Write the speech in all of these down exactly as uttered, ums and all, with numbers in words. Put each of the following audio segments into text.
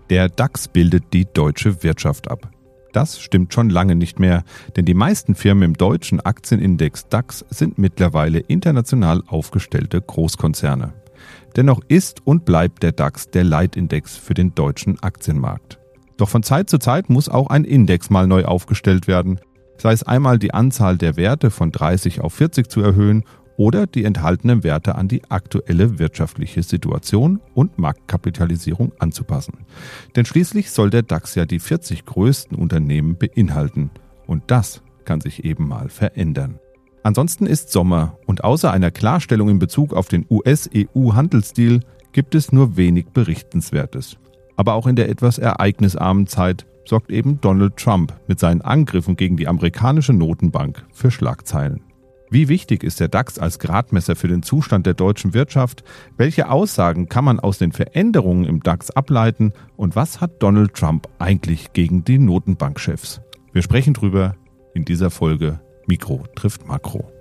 Der DAX bildet die deutsche Wirtschaft ab. Das stimmt schon lange nicht mehr, denn die meisten Firmen im deutschen Aktienindex DAX sind mittlerweile international aufgestellte Großkonzerne. Dennoch ist und bleibt der DAX der Leitindex für den deutschen Aktienmarkt. Doch von Zeit zu Zeit muss auch ein Index mal neu aufgestellt werden, sei es einmal die Anzahl der Werte von dreißig auf vierzig zu erhöhen oder die enthaltenen Werte an die aktuelle wirtschaftliche Situation und Marktkapitalisierung anzupassen. Denn schließlich soll der DAX ja die vierzig größten Unternehmen beinhalten. Und das kann sich eben mal verändern. Ansonsten ist Sommer und außer einer Klarstellung in Bezug auf den U S-E U-Handelsdeal gibt es nur wenig Berichtenswertes. Aber auch in der etwas ereignisarmen Zeit sorgt eben Donald Trump mit seinen Angriffen gegen die amerikanische Notenbank für Schlagzeilen. Wie wichtig ist der DAX als Gradmesser für den Zustand der deutschen Wirtschaft? Welche Aussagen kann man aus den Veränderungen im DAX ableiten? Und was hat Donald Trump eigentlich gegen die Notenbankchefs? Wir sprechen drüber in dieser Folge Mikro trifft Makro.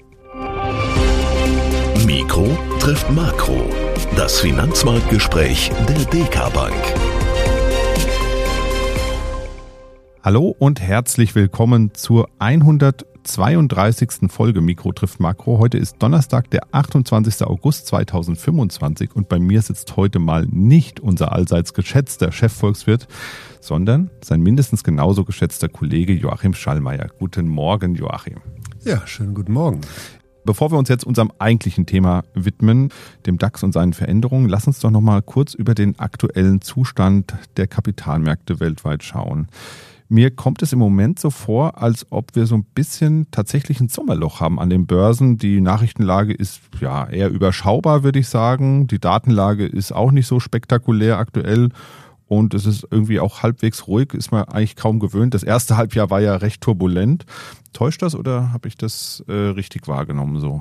Mikro trifft Makro. Das Finanzmarktgespräch der D K Bank. Hallo und herzlich willkommen zur hundertzweiunddreißigsten Folge Mikro trifft Makro. Heute ist Donnerstag, der achtundzwanzigsten August zweitausendfünfundzwanzig und bei mir sitzt heute mal nicht unser allseits geschätzter Chefvolkswirt, sondern sein mindestens genauso geschätzter Kollege Joachim Schallmeier. Guten Morgen, Joachim. Ja, schönen guten Morgen. Bevor wir uns jetzt unserem eigentlichen Thema widmen, dem DAX und seinen Veränderungen, lass uns doch noch mal kurz über den aktuellen Zustand der Kapitalmärkte weltweit schauen. Mir kommt es im Moment so vor, als ob wir so ein bisschen tatsächlich ein Sommerloch haben an den Börsen. Die Nachrichtenlage ist ja eher überschaubar, würde ich sagen. Die Datenlage ist auch nicht so spektakulär aktuell. Und es ist irgendwie auch halbwegs ruhig, ist man eigentlich kaum gewöhnt. Das erste Halbjahr war ja recht turbulent. Täuscht das oder habe ich das äh, richtig wahrgenommen so?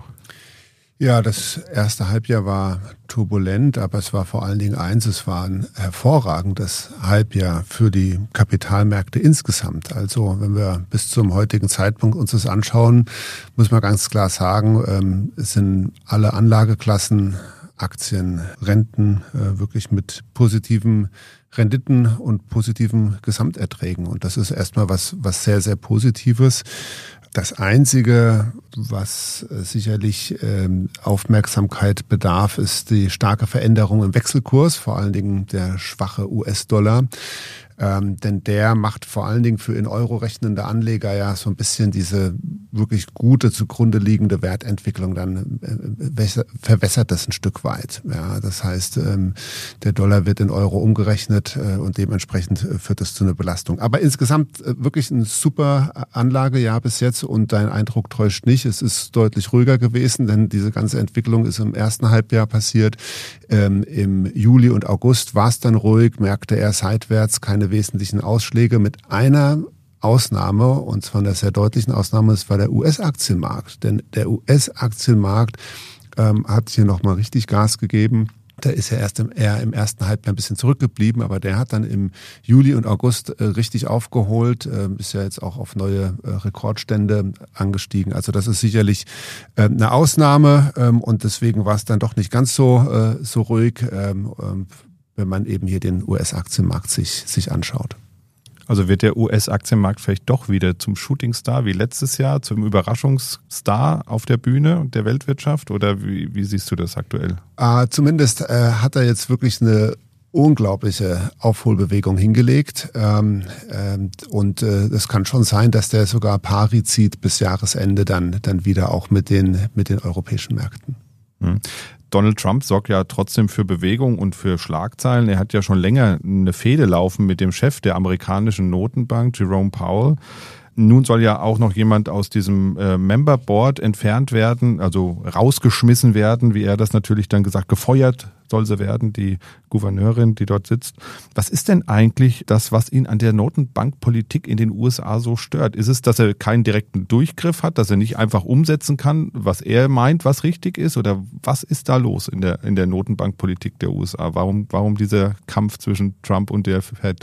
Ja, das erste Halbjahr war turbulent, aber es war vor allen Dingen eins, es war ein hervorragendes Halbjahr für die Kapitalmärkte insgesamt. Also wenn wir bis zum heutigen Zeitpunkt uns das anschauen, muss man ganz klar sagen, es sind alle Anlageklassen, Aktien, Renten wirklich mit positiven Renditen und positiven Gesamterträgen. Und das ist erstmal was, was sehr, sehr Positives. Das Einzige, was sicherlich ähm, Aufmerksamkeit bedarf, ist die starke Veränderung im Wechselkurs, vor allen Dingen der schwache U S-Dollar. Ähm, denn der macht vor allen Dingen für in Euro rechnende Anleger ja so ein bisschen diese wirklich gute zugrunde liegende Wertentwicklung dann äh, verwässert das ein Stück weit. Ja, das heißt, ähm, der Dollar wird in Euro umgerechnet äh, und dementsprechend äh, führt das zu einer Belastung. Aber insgesamt äh, wirklich ein super Anlagejahr bis jetzt und dein Eindruck täuscht nicht. Es ist deutlich ruhiger gewesen, denn diese ganze Entwicklung ist im ersten Halbjahr passiert. Ähm, im Juli und August war es dann ruhig, Märkte eher seitwärts, keine wesentlichen Ausschläge mit einer Ausnahme, und zwar einer sehr deutlichen Ausnahme, das war der U S-Aktienmarkt. Denn der U S-Aktienmarkt ähm, hat hier nochmal richtig Gas gegeben. Der ist ja erst im, eher im ersten Halbjahr ein bisschen zurückgeblieben, aber der hat dann im Juli und August äh, richtig aufgeholt, äh, ist ja jetzt auch auf neue äh, Rekordstände angestiegen. Also das ist sicherlich äh, eine Ausnahme ähm, und deswegen war es dann doch nicht ganz so, äh, so ruhig, ähm, äh, wenn man eben hier den U S-Aktienmarkt sich, sich anschaut. Also wird der U S-Aktienmarkt vielleicht doch wieder zum Shootingstar wie letztes Jahr, zum Überraschungsstar auf der Bühne der Weltwirtschaft? Oder wie, wie siehst du das aktuell? Äh, zumindest äh, hat er jetzt wirklich eine unglaubliche Aufholbewegung hingelegt. Ähm, ähm, und es äh, kann schon sein, dass der sogar pari zieht bis Jahresende dann, dann wieder auch mit den, mit den europäischen Märkten. Hm. Donald Trump sorgt ja trotzdem für Bewegung und für Schlagzeilen. Er hat ja schon länger eine Fehde laufen mit dem Chef der amerikanischen Notenbank, Jerome Powell. Nun soll ja auch noch jemand aus diesem äh, Member Board entfernt werden, also rausgeschmissen werden, wie er das natürlich dann gesagt, gefeuert soll sie werden, die Gouverneurin, die dort sitzt. Was ist denn eigentlich das, was ihn an der Notenbankpolitik in den U S A so stört? Ist es, dass er keinen direkten Durchgriff hat, dass er nicht einfach umsetzen kann, was er meint, was richtig ist? Oder was ist da los in der, in der Notenbankpolitik der U S A? Warum, warum dieser Kampf zwischen Trump und der Fed?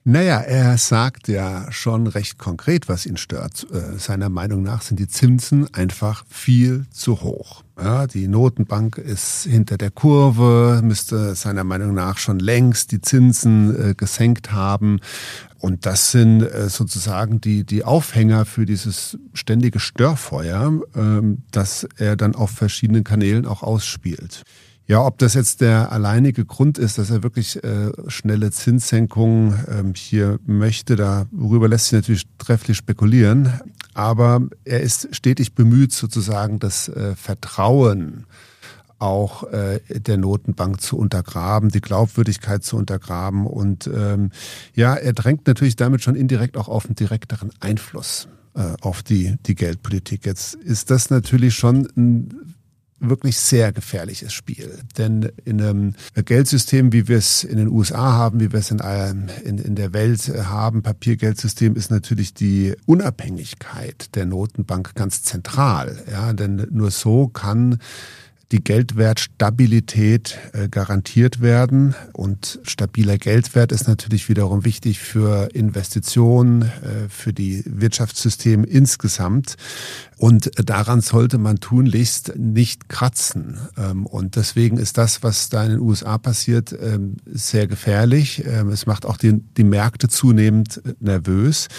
Naja, er sagt ja schon recht konkret, was ihn stört. Äh, seiner Meinung nach sind die Zinsen einfach viel zu hoch. Ja, die Notenbank ist hinter der Kurve, müsste seiner Meinung nach schon längst die Zinsen äh, gesenkt haben. Und das sind äh, sozusagen die, die Aufhänger für dieses ständige Störfeuer, äh, das er dann auf verschiedenen Kanälen auch ausspielt. Ja, ob das jetzt der alleinige Grund ist, dass er wirklich äh, schnelle Zinssenkungen ähm, hier möchte, darüber lässt sich natürlich trefflich spekulieren. Aber er ist stetig bemüht, sozusagen das äh, Vertrauen auch äh, der Notenbank zu untergraben, die Glaubwürdigkeit zu untergraben. Und ähm, ja, er drängt natürlich damit schon indirekt auch auf einen direkteren Einfluss äh, auf die, die Geldpolitik. Jetzt ist das natürlich schon ein wirklich sehr gefährliches Spiel. Denn in einem Geldsystem, wie wir es in den U S A haben, wie wir es in, in, in der Welt haben, Papiergeldsystem, ist natürlich die Unabhängigkeit der Notenbank ganz zentral. Ja, denn nur so kann die Geldwertstabilität äh, garantiert werden. Und stabiler Geldwert ist natürlich wiederum wichtig für Investitionen, äh, für die Wirtschaftssysteme insgesamt. Und daran sollte man tunlichst nicht kratzen. Ähm, und deswegen ist das, was da in den U S A passiert, ähm, sehr gefährlich. Ähm, es macht auch die, die Märkte zunehmend nervös.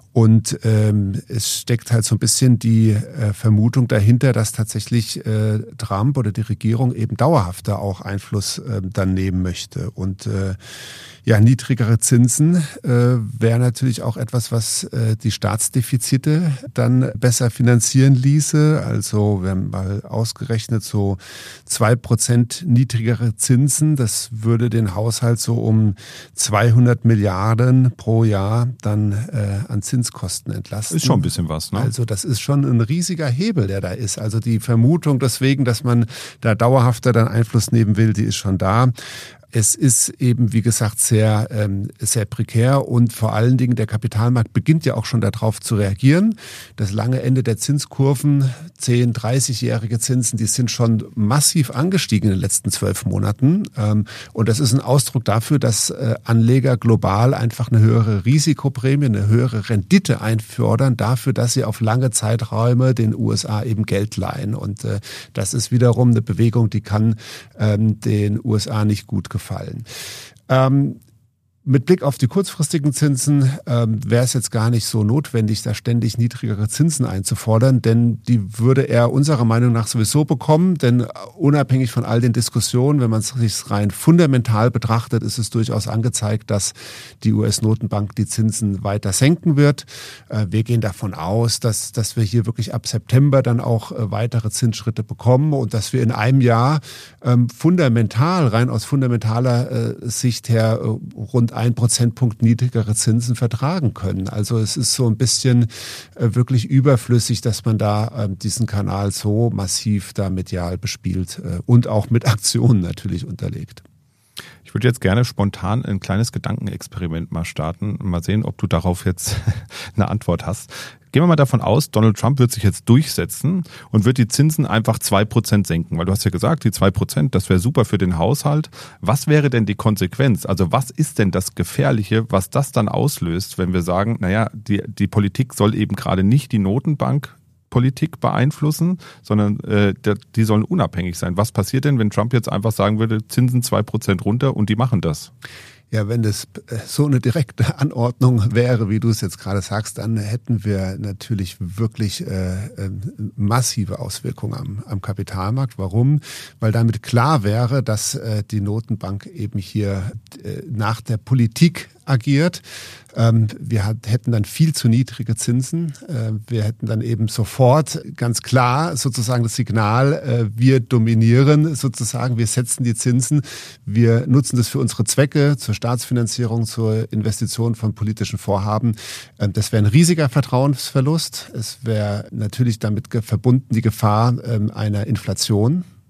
Und ähm, es steckt halt so ein bisschen die äh, Vermutung dahinter, dass tatsächlich äh, Trump oder die Regierung eben dauerhafter auch Einfluss äh, dann nehmen möchte. Und äh, ja, niedrigere Zinsen äh, wäre natürlich auch etwas, was äh, die Staatsdefizite dann besser finanzieren ließe. Also wir haben mal ausgerechnet, so zwei Prozent niedrigere Zinsen, das würde den Haushalt so um zweihundert Milliarden pro Jahr dann äh, an Zinskosten entlasten. Ist schon ein bisschen was, ne? Also das ist schon ein riesiger Hebel, der da ist. Also die Vermutung deswegen, dass man da dauerhafter dann Einfluss nehmen will, die ist schon da. Es ist eben, wie gesagt, sehr, ähm, sehr prekär und vor allen Dingen der Kapitalmarkt beginnt ja auch schon darauf zu reagieren. Das lange Ende der Zinskurven, zehn-, dreißigjährige Zinsen, die sind schon massiv angestiegen in den letzten zwölf Monaten. Ähm, und das ist ein Ausdruck dafür, dass äh, Anleger global einfach eine höhere Risikoprämie, eine höhere Rendite einfordern dafür, dass sie auf lange Zeiträume den U S A eben Geld leihen. Und äh, das ist wiederum eine Bewegung, die kann ähm, den U S A nicht gut gefallen. Gefallen. Ähm, mit Blick auf die kurzfristigen Zinsen ähm, wäre es jetzt gar nicht so notwendig, da ständig niedrigere Zinsen einzufordern, denn die würde er unserer Meinung nach sowieso bekommen, denn unabhängig von all den Diskussionen, wenn man es sich rein fundamental betrachtet, ist es durchaus angezeigt, dass die U S-Notenbank die Zinsen weiter senken wird. Äh, wir gehen davon aus, dass, dass wir hier wirklich ab September dann auch äh, weitere Zinsschritte bekommen und dass wir in einem Jahr ähm, fundamental, rein aus fundamentaler äh, Sicht her, äh, rund ein Prozentpunkt niedrigere Zinsen vertragen können. Also es ist so ein bisschen äh, wirklich überflüssig, dass man da äh, diesen Kanal so massiv da medial bespielt äh, und auch mit Aktionen natürlich unterlegt. Ich würde jetzt gerne spontan ein kleines Gedankenexperiment mal starten. Mal sehen, ob du darauf jetzt eine Antwort hast. Gehen wir mal davon aus, Donald Trump wird sich jetzt durchsetzen und wird die Zinsen einfach zwei Prozent senken. Weil du hast ja gesagt, die zwei Prozent, das wäre super für den Haushalt. Was wäre denn die Konsequenz? Also was ist denn das Gefährliche, was das dann auslöst, wenn wir sagen, naja, die, die Politik soll eben gerade nicht die Notenbank Politik beeinflussen, sondern äh, die sollen unabhängig sein. Was passiert denn, wenn Trump jetzt einfach sagen würde, Zinsen zwei Prozent runter und die machen das? Ja, wenn das so eine direkte Anordnung wäre, wie du es jetzt gerade sagst, dann hätten wir natürlich wirklich äh, massive Auswirkungen am, am Kapitalmarkt. Warum? Weil damit klar wäre, dass äh, die Notenbank eben hier äh, nach der Politik agiert. Ähm, wir hat, hätten dann viel zu niedrige Zinsen. Äh, wir hätten dann eben sofort ganz klar sozusagen das Signal, äh, wir dominieren sozusagen, wir setzen die Zinsen, wir nutzen das für unsere Zwecke, zur Staatsfinanzierung, zur Investition von politischen Vorhaben. Ähm, das wäre ein riesiger Vertrauensverlust. Es wäre natürlich damit ge- verbunden die Gefahr ähm, einer Inflation.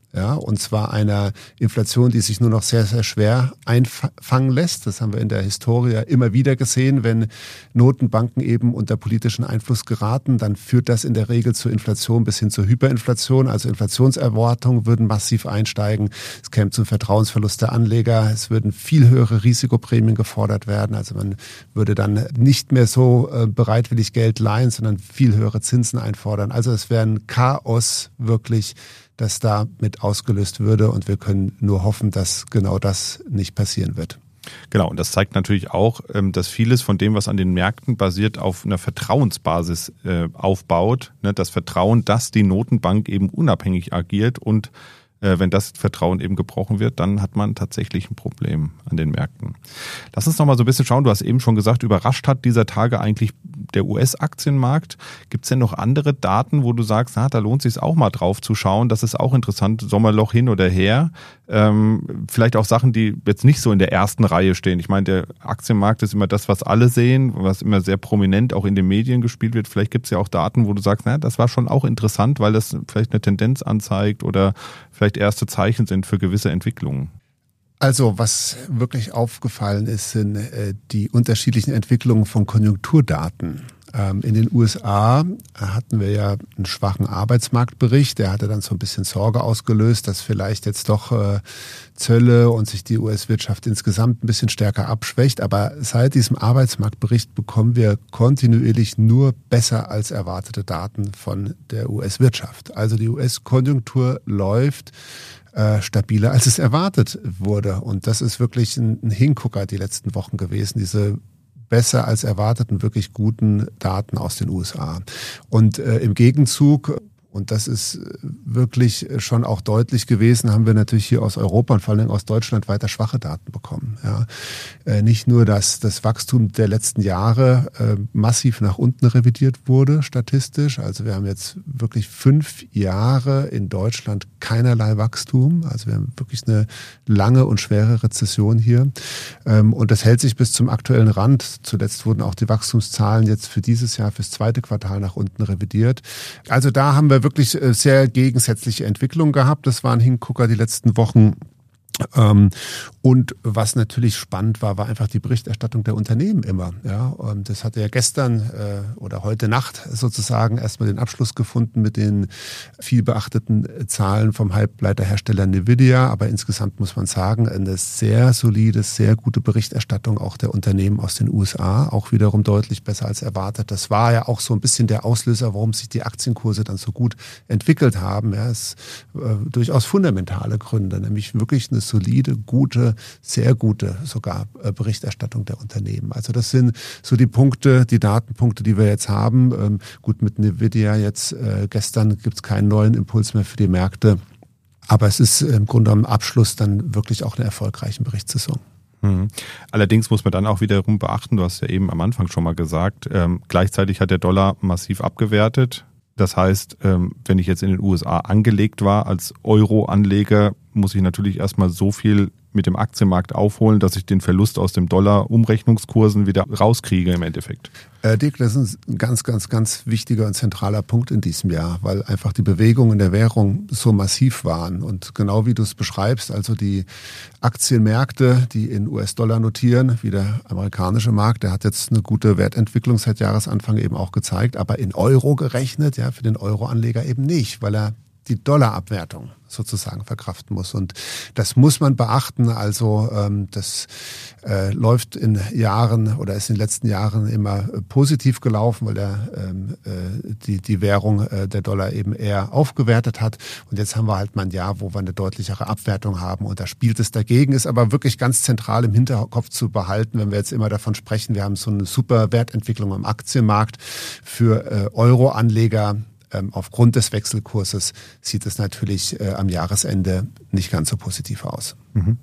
Ja, und zwar einer Inflation, die sich nur noch sehr, sehr schwer einfangen lässt. Das haben wir in der Historie immer wieder gesehen. Wenn Notenbanken eben unter politischen Einfluss geraten, dann führt das in der Regel zur Inflation bis hin zur Hyperinflation. Also Inflationserwartungen würden massiv einsteigen. Es käme zum Vertrauensverlust der Anleger. Es würden viel höhere Risikoprämien gefordert werden. Also man würde dann nicht mehr so bereitwillig Geld leihen, sondern viel höhere Zinsen einfordern. Also es wäre ein Chaos wirklich, das da mit ausgelöst würde. Und wir können nur hoffen, dass genau das nicht passieren wird. Genau, und das zeigt natürlich auch, dass vieles von dem, was an den Märkten basiert, auf einer Vertrauensbasis aufbaut. Das Vertrauen, dass die Notenbank eben unabhängig agiert, und wenn das Vertrauen eben gebrochen wird, dann hat man tatsächlich ein Problem an den Märkten. Lass uns noch mal so ein bisschen schauen. Du hast eben schon gesagt, überrascht hat dieser Tage eigentlich der U S-Aktienmarkt. Gibt es denn noch andere Daten, wo du sagst, na, da lohnt es sich auch mal drauf zu schauen? Das ist auch interessant, Sommerloch hin oder her. Ähm, vielleicht auch Sachen, die jetzt nicht so in der ersten Reihe stehen. Ich meine, der Aktienmarkt ist immer das, was alle sehen, was immer sehr prominent auch in den Medien gespielt wird. Vielleicht gibt es ja auch Daten, wo du sagst, na, das war schon auch interessant, weil das vielleicht eine Tendenz anzeigt oder vielleicht erste Zeichen sind für gewisse Entwicklungen. Also was wirklich aufgefallen ist, sind äh, die unterschiedlichen Entwicklungen von Konjunkturdaten. Ähm, in den U S A hatten wir ja einen schwachen Arbeitsmarktbericht. Der hatte dann so ein bisschen Sorge ausgelöst, dass vielleicht jetzt doch äh, Zölle und sich die U S-Wirtschaft insgesamt ein bisschen stärker abschwächt. Aber seit diesem Arbeitsmarktbericht bekommen wir kontinuierlich nur besser als erwartete Daten von der U S-Wirtschaft. Also die U S-Konjunktur läuft äh, stabiler, als es erwartet wurde. Und das ist wirklich ein, ein Hingucker die letzten Wochen gewesen, diese besser als erwarteten, wirklich guten Daten aus den U S A. Und äh, im Gegenzug, und das ist wirklich schon auch deutlich gewesen, haben wir natürlich hier aus Europa und vor allem aus Deutschland weiter schwache Daten bekommen. Ja. Äh, nicht nur, dass das Wachstum der letzten Jahre äh, massiv nach unten revidiert wurde, statistisch. Also wir haben jetzt wirklich fünf Jahre in Deutschland keinerlei Wachstum. Also wir haben wirklich eine lange und schwere Rezession hier. Ähm, und das hält sich bis zum aktuellen Rand. Zuletzt wurden auch die Wachstumszahlen jetzt für dieses Jahr, fürs zweite Quartal nach unten revidiert. Also da haben wir wirklich sehr gegensätzliche Entwicklungen gehabt. Das waren Hingucker die letzten Wochen. Und was natürlich spannend war, war einfach die Berichterstattung der Unternehmen immer. Ja, und das hatte ja gestern äh, oder heute Nacht sozusagen erstmal den Abschluss gefunden mit den viel beachteten Zahlen vom Halbleiterhersteller Nvidia. Aber insgesamt muss man sagen, eine sehr solide, sehr gute Berichterstattung auch der Unternehmen aus den U S A. Auch wiederum deutlich besser als erwartet. Das war ja auch so ein bisschen der Auslöser, warum sich die Aktienkurse dann so gut entwickelt haben. Ja, es äh, durchaus fundamentale Gründe, nämlich wirklich eine solide, gute, sehr gute sogar äh, Berichterstattung der Unternehmen. Also das sind so die Punkte, die Datenpunkte, die wir jetzt haben. Ähm, gut, mit Nvidia jetzt äh, gestern gibt es keinen neuen Impuls mehr für die Märkte. Aber es ist im Grunde am Abschluss dann wirklich auch eine erfolgreiche Berichtssaison. Mhm. Allerdings muss man dann auch wiederum beachten, du hast ja eben am Anfang schon mal gesagt, ähm, gleichzeitig hat der Dollar massiv abgewertet. Das heißt, wenn ich jetzt in den U S A angelegt war als Euro-Anleger, muss ich natürlich erstmal so viel mit dem Aktienmarkt aufholen, dass ich den Verlust aus dem Dollar-Umrechnungskursen wieder rauskriege im Endeffekt. Äh, Dirk, das ist ein ganz, ganz, ganz wichtiger und zentraler Punkt in diesem Jahr, weil einfach die Bewegungen der Währung so massiv waren. Und genau wie du es beschreibst, also die Aktienmärkte, die in U S-Dollar notieren, wie der amerikanische Markt, der hat jetzt eine gute Wertentwicklung seit Jahresanfang eben auch gezeigt, aber in Euro gerechnet, ja, für den Euro-Anleger eben nicht, weil er die Dollarabwertung sozusagen verkraften muss. Und das muss man beachten. Also ähm, das äh, läuft in Jahren oder ist in den letzten Jahren immer äh, positiv gelaufen, weil der, ähm, äh, die, die Währung, äh, der Dollar eben eher aufgewertet hat. Und jetzt haben wir halt mal ein Jahr, wo wir eine deutlichere Abwertung haben. Und da spielt es dagegen, ist aber wirklich ganz zentral im Hinterkopf zu behalten, wenn wir jetzt immer davon sprechen, wir haben so eine super Wertentwicklung am Aktienmarkt für äh, Euro-Anleger. Ähm, aufgrund des Wechselkurses sieht es natürlich äh, am Jahresende nicht ganz so positiv aus. Mhm.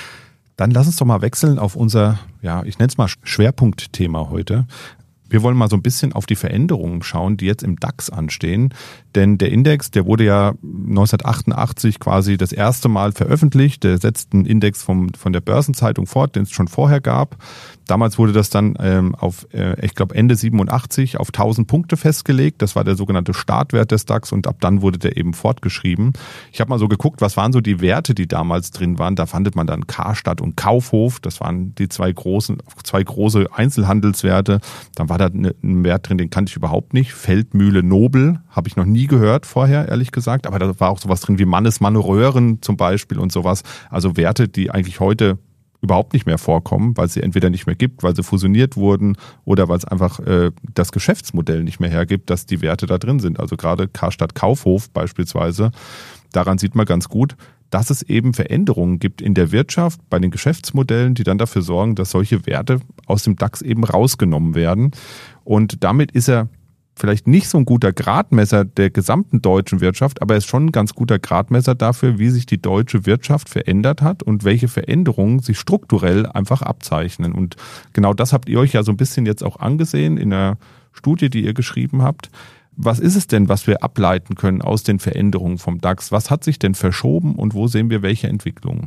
Dann lass uns doch mal wechseln auf unser, ja, ich nenne es mal Schwerpunktthema heute. Wir wollen mal so ein bisschen auf die Veränderungen schauen, die jetzt im DAX anstehen. Denn der Index, der wurde ja neunzehnhundertachtundachtzig quasi das erste Mal veröffentlicht. Der setzt einen Index vom, von der Börsenzeitung fort, den es schon vorher gab. Damals wurde das dann ähm, auf, äh, ich glaube Ende siebenundachtzig auf tausend Punkte festgelegt. Das war der sogenannte Startwert des DAX und ab dann wurde der eben fortgeschrieben. Ich habe mal so geguckt, was waren so die Werte, die damals drin waren. Da fandet man dann Karstadt und Kaufhof. Das waren die zwei großen, zwei große Einzelhandelswerte. Dann war da ein Wert drin, den kannte ich überhaupt nicht. Feldmühle Nobel, habe ich noch nie gehört vorher, ehrlich gesagt. Aber da war auch sowas drin wie Mannesmann Röhren zum Beispiel und sowas. Also Werte, die eigentlich heute überhaupt nicht mehr vorkommen, weil es sie entweder nicht mehr gibt, weil sie fusioniert wurden oder weil es einfach äh, das Geschäftsmodell nicht mehr hergibt, dass die Werte da drin sind. Also gerade Karstadt Kaufhof beispielsweise, daran sieht man ganz gut, dass es eben Veränderungen gibt in der Wirtschaft, bei den Geschäftsmodellen, die dann dafür sorgen, dass solche Werte aus dem DAX eben rausgenommen werden. Und damit ist er vielleicht nicht so ein guter Gradmesser der gesamten deutschen Wirtschaft, aber er ist schon ein ganz guter Gradmesser dafür, wie sich die deutsche Wirtschaft verändert hat und welche Veränderungen sich strukturell einfach abzeichnen. Und genau das habt ihr euch ja so ein bisschen jetzt auch angesehen in der Studie, die ihr geschrieben habt. Was ist es denn, was wir ableiten können aus den Veränderungen vom DAX? Was hat sich denn verschoben und wo sehen wir welche Entwicklungen?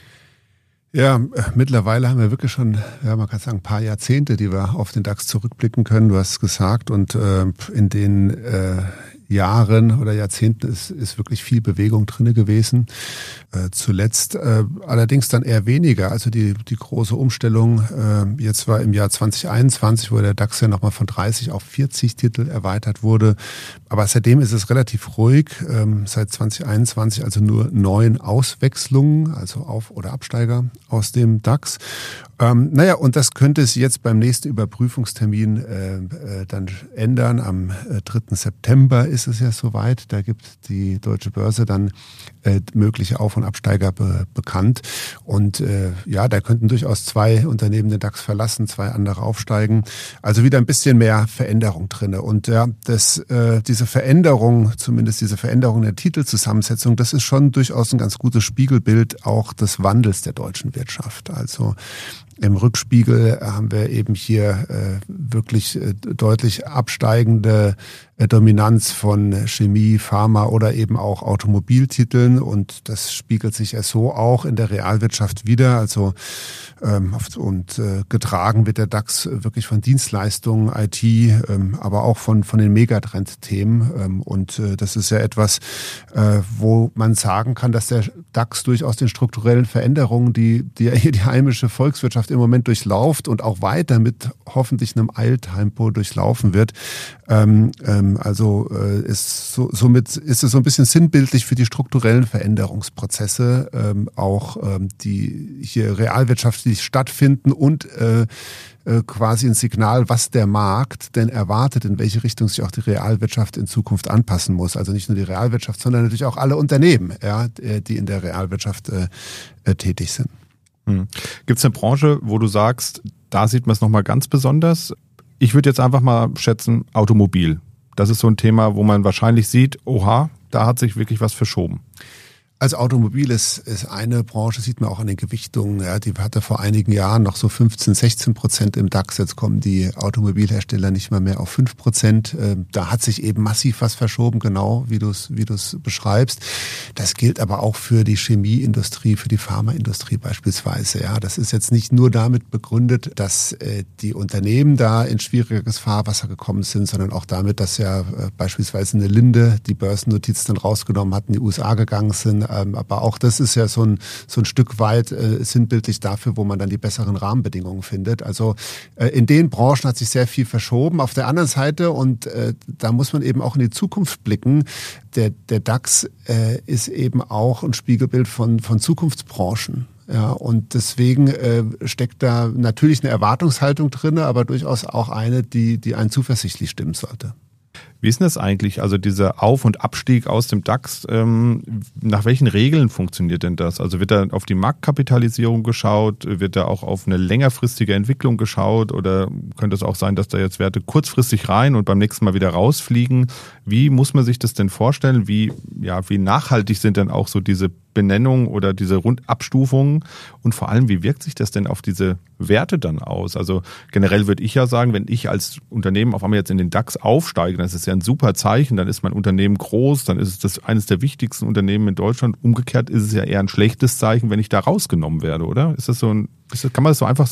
Ja, mittlerweile haben wir wirklich schon, ja, man kann sagen, ein paar Jahrzehnte, die wir auf den DAX zurückblicken können. Du hast es gesagt, und äh, in den äh, Jahren oder Jahrzehnten ist, ist wirklich viel Bewegung drinne gewesen. Äh, zuletzt äh, allerdings dann eher weniger. Also die, die große Umstellung äh, jetzt war im Jahr zwanzig einundzwanzig, wo der DAX ja nochmal von dreißig auf vierzig Titel erweitert wurde. Aber seitdem ist es relativ ruhig. Ähm, seit zwanzig einundzwanzig also nur neun Auswechslungen, also Auf- oder Absteiger aus dem DAX. Ähm, naja, und das könnte sich jetzt beim nächsten Überprüfungstermin äh, äh, dann ändern. Am äh, dritten September ist es ja soweit. Da gibt die Deutsche Börse dann äh, mögliche Auf- und Absteiger be- bekannt. Und äh, ja, da könnten durchaus zwei Unternehmen den DAX verlassen, zwei andere aufsteigen. Also wieder ein bisschen mehr Veränderung drinne. Und ja, das, äh, diese Veränderung, zumindest diese Veränderung der Titelzusammensetzung, das ist schon durchaus ein ganz gutes Spiegelbild auch des Wandels der deutschen Wirtschaft. Also im Rückspiegel haben wir eben hier äh, wirklich äh, deutlich absteigende äh, Dominanz von Chemie, Pharma oder eben auch Automobiltiteln, und das spiegelt sich ja so auch in der Realwirtschaft wieder. Also ähm, und äh, getragen wird der DAX wirklich von Dienstleistungen, I T, ähm, aber auch von von den Megatrend-Themen, ähm, und äh, das ist ja etwas, äh, wo man sagen kann, dass der DAX durchaus den strukturellen Veränderungen, die die, die heimische Volkswirtschaft im Moment durchlauft und auch weiter mit hoffentlich einem Eiltempo durchlaufen wird. Ähm, ähm, also äh, ist so, somit ist es so ein bisschen sinnbildlich für die strukturellen Veränderungsprozesse, ähm, auch ähm, die hier realwirtschaftlich stattfinden, und äh, äh, quasi ein Signal, was der Markt denn erwartet, in welche Richtung sich auch die Realwirtschaft in Zukunft anpassen muss. Also nicht nur die Realwirtschaft, sondern natürlich auch alle Unternehmen, ja, die in der Realwirtschaft äh, äh, tätig sind. Hm. Gibt es eine Branche, wo du sagst, da sieht man es nochmal ganz besonders? Ich würde jetzt einfach mal schätzen, Automobil. Das ist so ein Thema, wo man wahrscheinlich sieht, oha, da hat sich wirklich was verschoben. Also Automobil ist, ist eine Branche, sieht man auch an den Gewichtungen. Ja, die hatte vor einigen Jahren noch so fünfzehn, sechzehn Prozent im DAX. Jetzt kommen die Automobilhersteller nicht mal mehr auf fünf Prozent. Da hat sich eben massiv was verschoben, genau wie du es wie du es beschreibst. Das gilt aber auch für die Chemieindustrie, für die Pharmaindustrie beispielsweise. Ja, das ist jetzt nicht nur damit begründet, dass äh, die Unternehmen da in schwieriges Fahrwasser gekommen sind, sondern auch damit, dass ja äh, beispielsweise eine Linde die Börsennotiz dann rausgenommen hat, in die U S A gegangen sind. Aber auch das ist ja so ein, so ein Stück weit äh, sinnbildlich dafür, wo man dann die besseren Rahmenbedingungen findet. Also äh, in den Branchen hat sich sehr viel verschoben. Auf der anderen Seite, und äh, da muss man eben auch in die Zukunft blicken, der, der DAX äh, ist eben auch ein Spiegelbild von, von Zukunftsbranchen. Ja, und deswegen äh, steckt da natürlich eine Erwartungshaltung drin, aber durchaus auch eine, die, die einen zuversichtlich stimmen sollte. Wie ist denn das eigentlich? Also dieser Auf- und Abstieg aus dem DAX, ähm, nach welchen Regeln funktioniert denn das? Also wird da auf die Marktkapitalisierung geschaut? Wird da auch auf eine längerfristige Entwicklung geschaut? Oder könnte es auch sein, dass da jetzt Werte kurzfristig rein und beim nächsten Mal wieder rausfliegen? Wie muss man sich das denn vorstellen? Wie, ja, wie nachhaltig sind denn auch so diese Benennung oder diese Rundabstufungen, und vor allem, wie wirkt sich das denn auf diese Werte dann aus? Also generell würde ich ja sagen, wenn ich als Unternehmen auf einmal jetzt in den DAX aufsteige, dann ist es ja ein super Zeichen, dann ist mein Unternehmen groß, dann ist es das eines der wichtigsten Unternehmen in Deutschland. Umgekehrt ist es ja eher ein schlechtes Zeichen, wenn ich da rausgenommen werde, oder? Ist das so ein, ist das, kann man das so einfach sagen?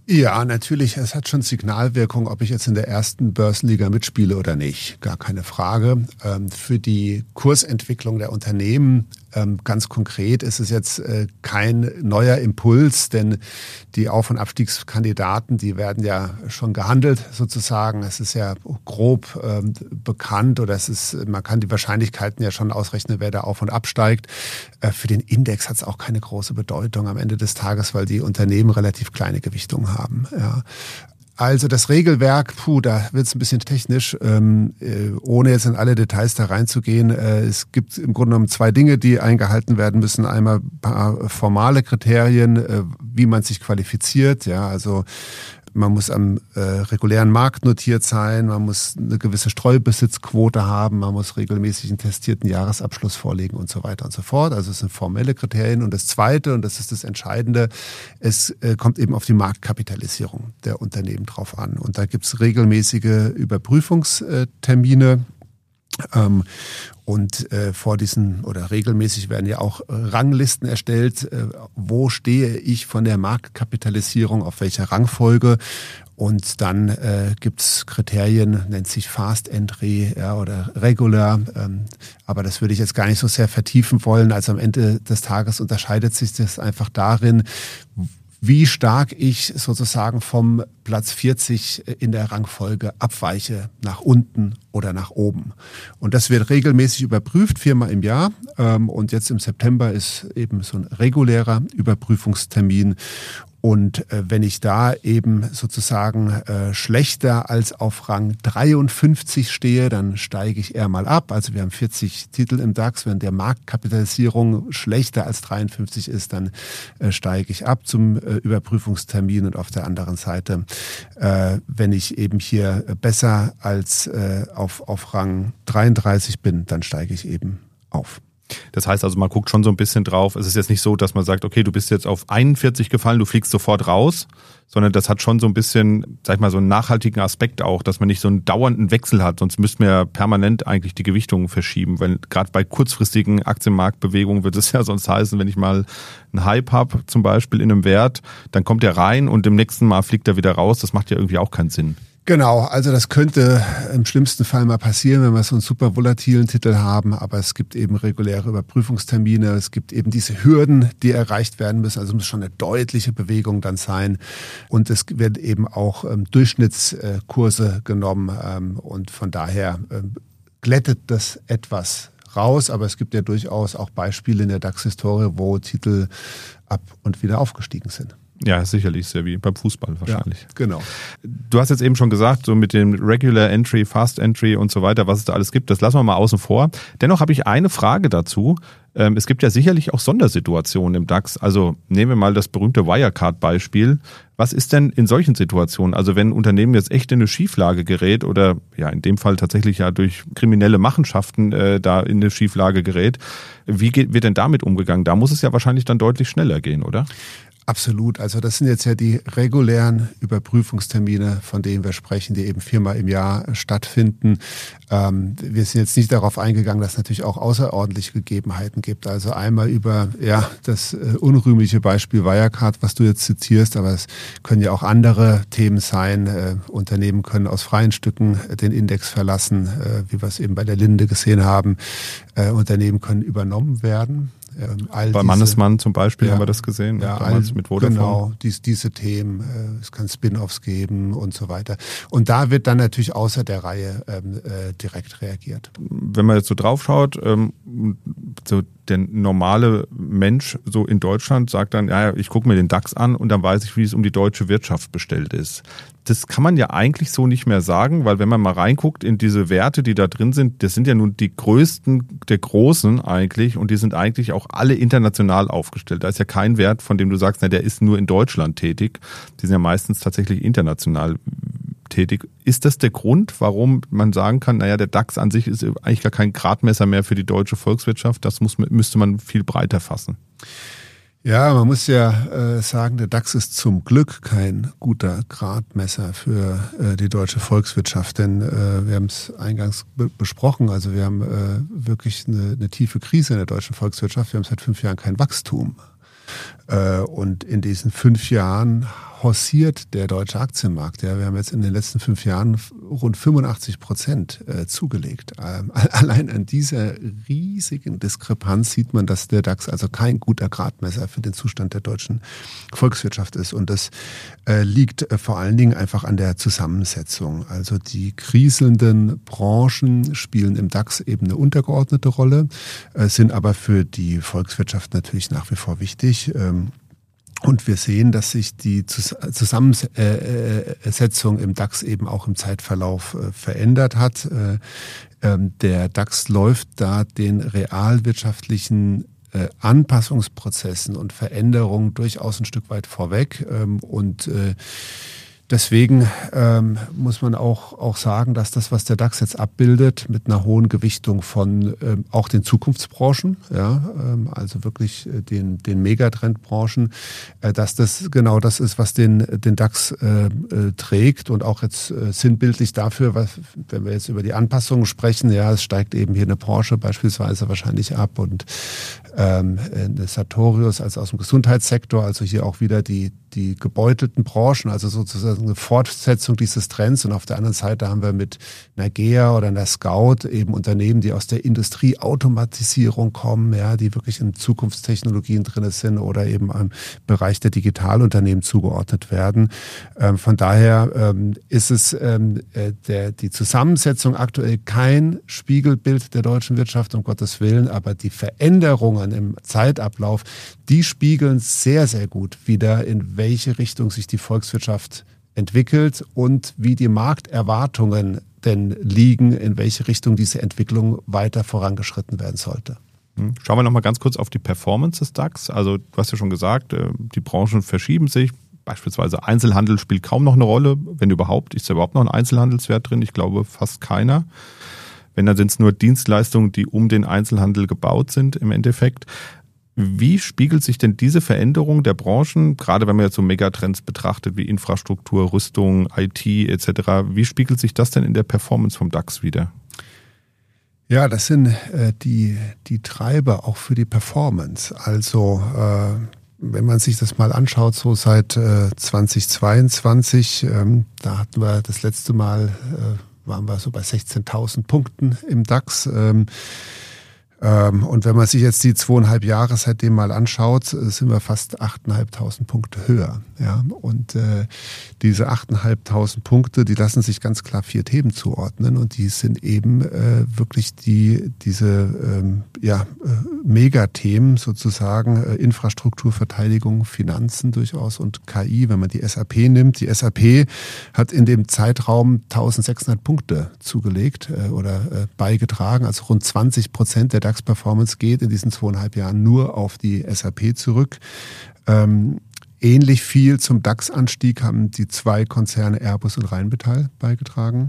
Ja, natürlich, es hat schon Signalwirkung, ob ich jetzt in der ersten Börsenliga mitspiele oder nicht. Gar keine Frage. Ähm, für die Kursentwicklung der Unternehmen ähm, ganz konkret ist es jetzt äh, kein neuer Impuls, denn die Auf- und Abstiegskandidaten, die werden ja schon gehandelt sozusagen. Es ist ja grob ähm, bekannt oder es ist, man kann die Wahrscheinlichkeiten ja schon ausrechnen, wer da auf- und absteigt. Äh, für den Index hat es auch keine große Bedeutung am Ende des Tages, weil die Unternehmen relativ kleine Gewichtungen haben. haben. Ja. Also das Regelwerk, puh, da wird es ein bisschen technisch, ähm, äh, ohne jetzt in alle Details da reinzugehen. Äh, es gibt im Grunde genommen zwei Dinge, die eingehalten werden müssen. Einmal ein paar formale Kriterien, äh, wie man sich qualifiziert. Ja, also man muss am äh, regulären Markt notiert sein, man muss eine gewisse Streubesitzquote haben, man muss regelmäßig einen testierten Jahresabschluss vorlegen und so weiter und so fort. Also es sind formelle Kriterien. Und das Zweite, und das ist das Entscheidende, es äh, kommt eben auf die Marktkapitalisierung der Unternehmen drauf an. Und da gibt es regelmäßige Überprüfungstermine. Ähm, und äh, vor diesen oder regelmäßig werden ja auch äh, Ranglisten erstellt, äh, wo stehe ich von der Marktkapitalisierung, auf welcher Rangfolge. Und dann äh, gibt's Kriterien, nennt sich Fast Entry ja, oder Regular. Ähm, aber das würde ich jetzt gar nicht so sehr vertiefen wollen. Also am Ende des Tages unterscheidet sich das einfach darin, wie stark ich sozusagen vom Platz vierzig in der Rangfolge abweiche, nach unten oder nach oben. Und das wird regelmäßig überprüft, viermal im Jahr. Und jetzt im September ist eben so ein regulärer Überprüfungstermin. Und äh, wenn ich da eben sozusagen äh, schlechter als auf Rang dreiundfünfzig stehe, dann steige ich eher mal ab. Also wir haben vierzig Titel im DAX. Wenn der Marktkapitalisierung schlechter als dreiundfünfzig ist, dann äh, steige ich ab zum äh, Überprüfungstermin. Und auf der anderen Seite, äh, wenn ich eben hier besser als äh, auf, auf Rang dreiunddreißig bin, dann steige ich eben auf. Das heißt also, man guckt schon so ein bisschen drauf. Es ist jetzt nicht so, dass man sagt, okay, du bist jetzt auf einundvierzig gefallen, du fliegst sofort raus, sondern das hat schon so ein bisschen, sag ich mal, so einen nachhaltigen Aspekt auch, dass man nicht so einen dauernden Wechsel hat. Sonst müssten wir ja permanent eigentlich die Gewichtungen verschieben, weil gerade bei kurzfristigen Aktienmarktbewegungen wird es ja sonst heißen, wenn ich mal einen Hype habe, zum Beispiel in einem Wert, dann kommt der rein und im nächsten Mal fliegt er wieder raus. Das macht ja irgendwie auch keinen Sinn. Genau, also das könnte im schlimmsten Fall mal passieren, wenn wir so einen super volatilen Titel haben, aber es gibt eben reguläre Überprüfungstermine, es gibt eben diese Hürden, die erreicht werden müssen, also muss schon eine deutliche Bewegung dann sein und es werden eben auch ähm, Durchschnittskurse genommen ähm, und von daher ähm, glättet das etwas raus, aber es gibt ja durchaus auch Beispiele in der DAX-Historie, wo Titel ab und wieder aufgestiegen sind. Ja, sicherlich, sehr wie beim Fußball wahrscheinlich. Ja, genau. Du hast jetzt eben schon gesagt, so mit dem Regular Entry, Fast Entry und so weiter, was es da alles gibt, das lassen wir mal außen vor. Dennoch habe ich eine Frage dazu. Es gibt ja sicherlich auch Sondersituationen im DAX. Also nehmen wir mal das berühmte Wirecard-Beispiel. Was ist denn in solchen Situationen? Also wenn ein Unternehmen jetzt echt in eine Schieflage gerät oder ja in dem Fall tatsächlich ja durch kriminelle Machenschaften äh, da in eine Schieflage gerät, wie geht, wird denn damit umgegangen? Da muss es ja wahrscheinlich dann deutlich schneller gehen, oder? Absolut. Also das sind jetzt ja die regulären Überprüfungstermine, von denen wir sprechen, die eben viermal im Jahr stattfinden. Ähm, wir sind jetzt nicht darauf eingegangen, dass es natürlich auch außerordentliche Gegebenheiten gibt. Also einmal über ja das äh, unrühmliche Beispiel Wirecard, was du jetzt zitierst, aber es können ja auch andere Themen sein. Äh, Unternehmen können aus freien Stücken den Index verlassen, äh, wie wir es eben bei der Linde gesehen haben. Äh, Unternehmen können übernommen werden. Ähm, all Bei diese, Mannesmann zum Beispiel ja, haben wir das gesehen, ja, damals all, mit Vodafone. Genau, dies, diese Themen, äh, es kann Spin-offs geben und so weiter. Und da wird dann natürlich außer der Reihe ähm, äh, direkt reagiert. Wenn man jetzt so drauf schaut, ähm, so der normale Mensch so in Deutschland sagt dann, ja, ich gucke mir den DAX an und dann weiß ich, wie es um die deutsche Wirtschaft bestellt ist. Das kann man ja eigentlich so nicht mehr sagen, weil wenn man mal reinguckt in diese Werte, die da drin sind, das sind ja nun die größten der Großen eigentlich und die sind eigentlich auch alle international aufgestellt. Da ist ja kein Wert, von dem du sagst, na, der ist nur in Deutschland tätig. Die sind ja meistens tatsächlich international tätig. Ist das der Grund, warum man sagen kann, naja, der DAX an sich ist eigentlich gar kein Gradmesser mehr für die deutsche Volkswirtschaft? Das muss, müsste man viel breiter fassen. Ja, man muss ja äh, sagen, der DAX ist zum Glück kein guter Gradmesser für äh, die deutsche Volkswirtschaft, denn äh, wir haben es eingangs be- besprochen, also wir haben äh, wirklich eine, eine tiefe Krise in der deutschen Volkswirtschaft. Wir haben seit fünf Jahren kein Wachstum. Äh, und in diesen fünf Jahren forciert der deutsche Aktienmarkt. Ja, wir haben jetzt in den letzten fünf Jahren rund fünfundachtzig Prozent äh, zugelegt. Ähm, allein an dieser riesigen Diskrepanz sieht man, dass der DAX also kein guter Gradmesser für den Zustand der deutschen Volkswirtschaft ist. Und das äh, liegt äh, vor allen Dingen einfach an der Zusammensetzung. Also die kriselnden Branchen spielen im DAX eben eine untergeordnete Rolle, äh, sind aber für die Volkswirtschaft natürlich nach wie vor wichtig. Ähm, Und wir sehen, dass sich die Zusammensetzung im DAX eben auch im Zeitverlauf verändert hat. Der DAX läuft da den realwirtschaftlichen Anpassungsprozessen und Veränderungen durchaus ein Stück weit vorweg. Und deswegen ähm, muss man auch, auch sagen, dass das, was der DAX jetzt abbildet, mit einer hohen Gewichtung von ähm, auch den Zukunftsbranchen, ja, ähm, also wirklich äh, den, den Megatrendbranchen, äh, dass das genau das ist, was den, den DAX äh, äh, trägt und auch jetzt äh, sinnbildlich dafür, was, wenn wir jetzt über die Anpassungen sprechen, ja, es steigt eben hier eine Branche beispielsweise wahrscheinlich ab und ähm, eine Sartorius also aus dem Gesundheitssektor, also hier auch wieder die, die gebeutelten Branchen, also sozusagen eine Fortsetzung dieses Trends. Und auf der anderen Seite haben wir mit einer Gea oder einer Scout eben Unternehmen, die aus der Industrieautomatisierung kommen, ja, die wirklich in Zukunftstechnologien drin sind oder eben im Bereich der Digitalunternehmen zugeordnet werden. Ähm, von daher ähm, ist es ähm, der, die Zusammensetzung aktuell kein Spiegelbild der deutschen Wirtschaft, um Gottes Willen, aber die Veränderungen im Zeitablauf, die spiegeln sehr, sehr gut wider, in welche Richtung sich die Volkswirtschaft entwickelt und wie die Markterwartungen denn liegen, in welche Richtung diese Entwicklung weiter vorangeschritten werden sollte. Schauen wir noch mal ganz kurz auf die Performance des DAX. Also du hast ja schon gesagt, die Branchen verschieben sich. Beispielsweise Einzelhandel spielt kaum noch eine Rolle, wenn überhaupt. Ist da überhaupt noch ein Einzelhandelswert drin? Ich glaube fast keiner. Wenn, dann sind es nur Dienstleistungen, die um den Einzelhandel gebaut sind im Endeffekt. Wie spiegelt sich denn diese Veränderung der Branchen, gerade wenn man jetzt so Megatrends betrachtet wie Infrastruktur, Rüstung, I T et cetera, wie spiegelt sich das denn in der Performance vom DAX wieder? Ja, das sind äh, die, die Treiber auch für die Performance. Also äh, wenn man sich das mal anschaut, so seit äh, zweitausendzweiundzwanzig, ähm, da hatten wir das letzte Mal, äh, waren wir so bei sechzehntausend Punkten im DAX. Ähm, Und wenn man sich jetzt die zweieinhalb Jahre seitdem mal anschaut, sind wir fast achttausendfünfhundert Punkte höher. Ja? Und äh, diese achttausendfünfhundert Punkte, die lassen sich ganz klar vier Themen zuordnen. Und die sind eben äh, wirklich die diese ähm, ja, äh, Megathemen sozusagen, äh, Infrastruktur, Verteidigung, Finanzen durchaus und K I. Wenn man die S A P nimmt, die S A P hat in dem Zeitraum eintausendsechshundert Punkte zugelegt äh, oder äh, beigetragen, also rund zwanzig Prozent der DAX-Performance geht in diesen zweieinhalb Jahren nur auf die S A P zurück. Ähm, ähnlich viel zum DAX-Anstieg haben die zwei Konzerne Airbus und Rheinmetall beigetragen.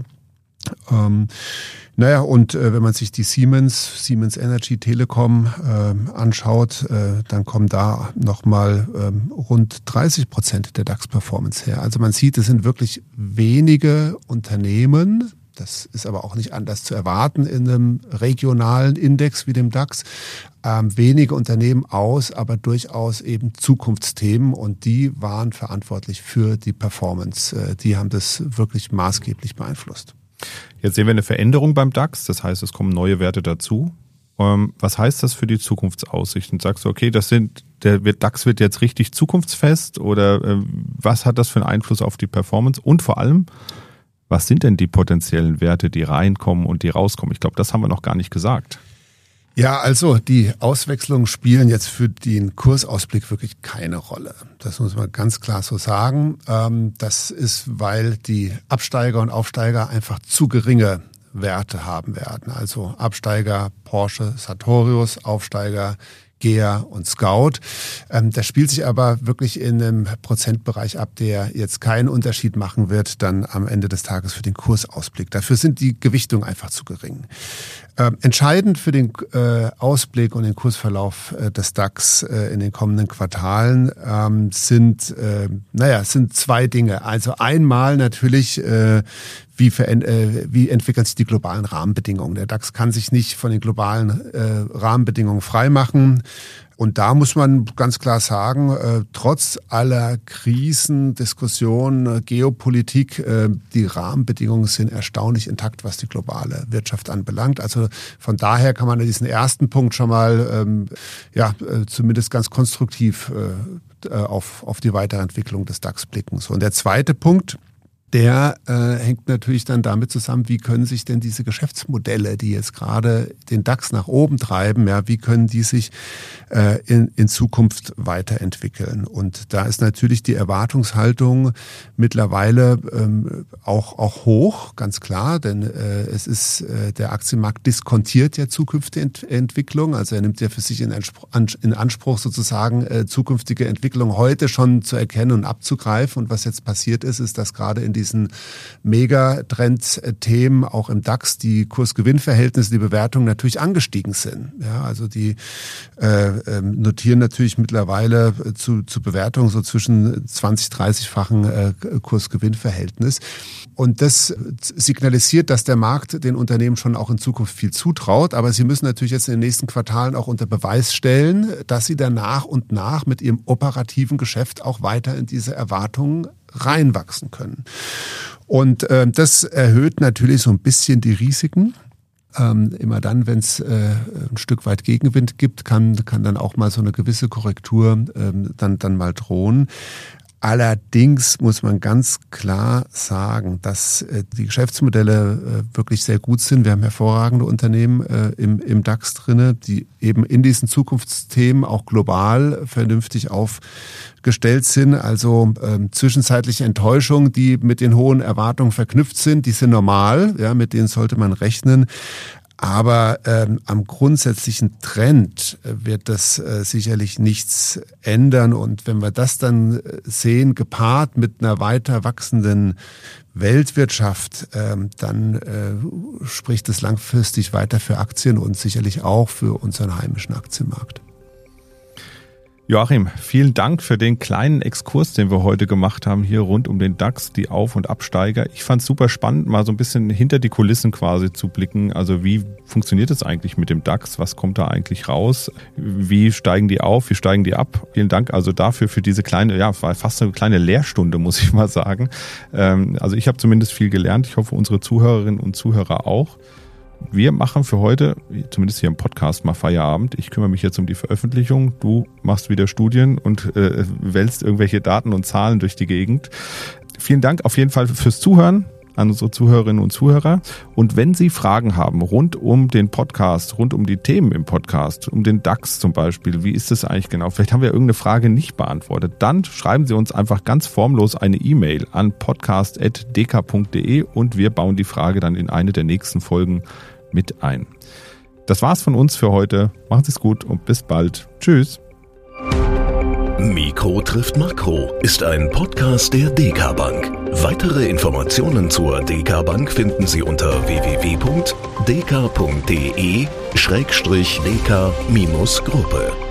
Ähm, naja, und äh, wenn man sich die Siemens, Siemens Energy, Telekom äh, anschaut, äh, dann kommen da nochmal ähm, rund dreißig Prozent der DAX-Performance her. Also man sieht, es sind wirklich wenige Unternehmen. Das ist aber auch nicht anders zu erwarten in einem regionalen Index wie dem DAX. Ähm, wenige Unternehmen aus, aber durchaus eben Zukunftsthemen und die waren verantwortlich für die Performance. Äh, die haben das wirklich maßgeblich beeinflusst. Jetzt sehen wir eine Veränderung beim DAX, das heißt, es kommen neue Werte dazu. Ähm, was heißt das für die Zukunftsaussichten? Sagst du, okay, das sind, der DAX wird jetzt richtig zukunftsfest oder äh, was hat das für einen Einfluss auf die Performance? Und vor allem, was sind denn die potenziellen Werte, die reinkommen und die rauskommen? Ich glaube, das haben wir noch gar nicht gesagt. Ja, also die Auswechslungen spielen jetzt für den Kursausblick wirklich keine Rolle. Das muss man ganz klar so sagen. Das ist, weil die Absteiger und Aufsteiger einfach zu geringe Werte haben werden. Also Absteiger Porsche, Sartorius, Aufsteiger Gea und Scout. Ähm, das spielt sich aber wirklich in einem Prozentbereich ab, der jetzt keinen Unterschied machen wird dann am Ende des Tages für den Kursausblick. Dafür sind die Gewichtungen einfach zu gering. Ähm, entscheidend für den äh, Ausblick und den Kursverlauf äh, des DAX äh, in den kommenden Quartalen ähm, sind, äh, naja, sind zwei Dinge. Also einmal natürlich, äh, wie, äh, wie entwickeln sich die globalen Rahmenbedingungen. Der DAX kann sich nicht von den globalen äh, Rahmenbedingungen freimachen. Und da muss man ganz klar sagen, äh, trotz aller Krisen, Diskussionen, äh, Geopolitik, äh, die Rahmenbedingungen sind erstaunlich intakt, was die globale Wirtschaft anbelangt. Also von daher kann man diesen ersten Punkt schon mal ähm, ja äh, zumindest ganz konstruktiv äh, auf, auf die Weiterentwicklung des DAX blicken. So, und der zweite Punkt, der äh, hängt natürlich dann damit zusammen, wie können sich denn diese Geschäftsmodelle, die jetzt gerade den DAX nach oben treiben, ja, wie können die sich äh, in, in Zukunft weiterentwickeln? Und da ist natürlich die Erwartungshaltung mittlerweile ähm, auch, auch hoch, ganz klar, denn äh, es ist, äh, der Aktienmarkt diskontiert ja zukünftige Ent- Entwicklung, also er nimmt ja für sich in, Anspruch, in Anspruch sozusagen äh, zukünftige Entwicklung heute schon zu erkennen und abzugreifen. Und was jetzt passiert ist, ist, dass gerade in diesen Megatrend-Themen, auch im DAX, die Kurs-Gewinn-Verhältnisse, die Bewertungen natürlich angestiegen sind. Ja, also die äh, notieren natürlich mittlerweile zu, zu Bewertungen so zwischen zwanzig-, dreißigfachen äh, Kurs-Gewinn-Verhältnis. Und das signalisiert, dass der Markt den Unternehmen schon auch in Zukunft viel zutraut. Aber sie müssen natürlich jetzt in den nächsten Quartalen auch unter Beweis stellen, dass sie dann nach und nach mit ihrem operativen Geschäft auch weiter in diese Erwartungen reinwachsen können. Und äh, das erhöht natürlich so ein bisschen die Risiken. Ähm, immer dann, wenn es äh, ein Stück weit Gegenwind gibt, kann, kann dann auch mal so eine gewisse Korrektur ähm, dann, dann mal drohen. Allerdings muss man ganz klar sagen, dass äh, die Geschäftsmodelle äh, wirklich sehr gut sind. Wir haben hervorragende Unternehmen äh, im, im DAX drinne, die eben in diesen Zukunftsthemen auch global vernünftig aufgestellt sind. Also ähm, zwischenzeitliche Enttäuschungen, die mit den hohen Erwartungen verknüpft sind, die sind normal, ja, mit denen sollte man rechnen. Aber ähm, am grundsätzlichen Trend wird das äh, sicherlich nichts ändern. Und wenn wir das dann sehen, gepaart mit einer weiter wachsenden Weltwirtschaft, ähm, dann äh, spricht es langfristig weiter für Aktien und sicherlich auch für unseren heimischen Aktienmarkt. Joachim, vielen Dank für den kleinen Exkurs, den wir heute gemacht haben, hier rund um den DAX, die Auf- und Absteiger. Ich fand es super spannend, mal so ein bisschen hinter die Kulissen quasi zu blicken. Also wie funktioniert es eigentlich mit dem DAX? Was kommt da eigentlich raus? Wie steigen die auf? Wie steigen die ab? Vielen Dank also dafür, für diese kleine, ja, war fast eine kleine Lehrstunde, muss ich mal sagen. Also ich habe zumindest viel gelernt. Ich hoffe, unsere Zuhörerinnen und Zuhörer auch. Wir machen für heute, zumindest hier im Podcast, mal Feierabend. Ich kümmere mich jetzt um die Veröffentlichung. Du machst wieder Studien und äh, wälzt irgendwelche Daten und Zahlen durch die Gegend. Vielen Dank auf jeden Fall fürs Zuhören an unsere Zuhörerinnen und Zuhörer. Und wenn Sie Fragen haben rund um den Podcast, rund um die Themen im Podcast, um den DAX zum Beispiel, wie ist das eigentlich genau? Vielleicht haben wir irgendeine Frage nicht beantwortet. Dann schreiben Sie uns einfach ganz formlos eine E-Mail an podcast at d k punkt d e und wir bauen die Frage dann in eine der nächsten Folgen mit ein. Das war's von uns für heute. Machen Sie es gut und bis bald. Tschüss. Mikro trifft Makro ist ein Podcast der D K Bank. Weitere Informationen zur D K Bank finden Sie unter w w w punkt d k punkt d e schrägstrich d k Gruppe.